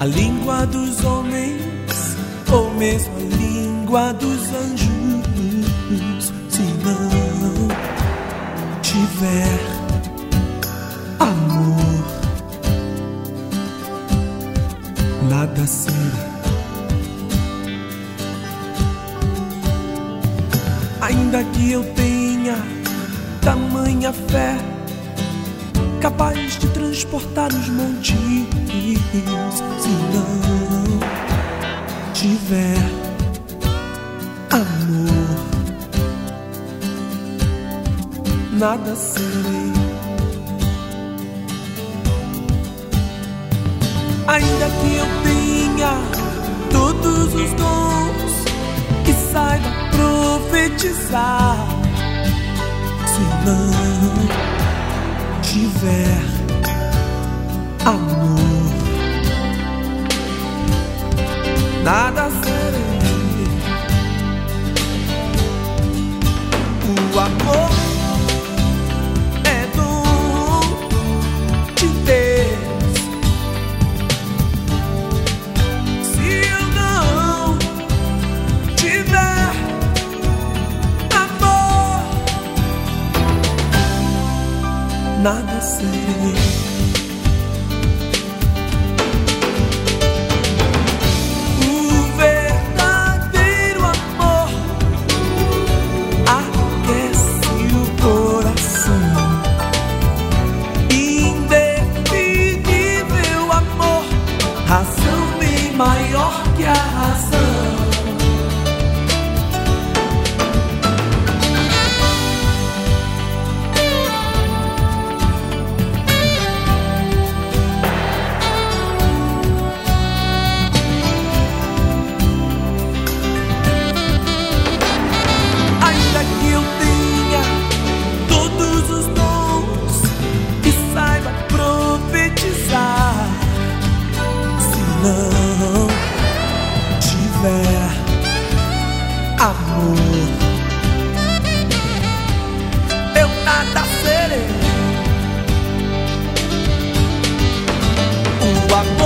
a língua dos homens ou mesmo a língua dos anjos. Se não tiver amor, nada será. Ainda que eu tenha tamanha fé, capaz de transportar os montes, se não tiver amor, nada serei. Ainda que eu tenha todos os dons, que saiba profetizar, se não tiver amor, nada serei. O amor é dom de Deus. Se eu não tiver amor, nada serei. Razão bem maior que a razão. Ainda que eu tenha todos os dons, que saiba profetizar, não tiver amor, eu nada serei. O amor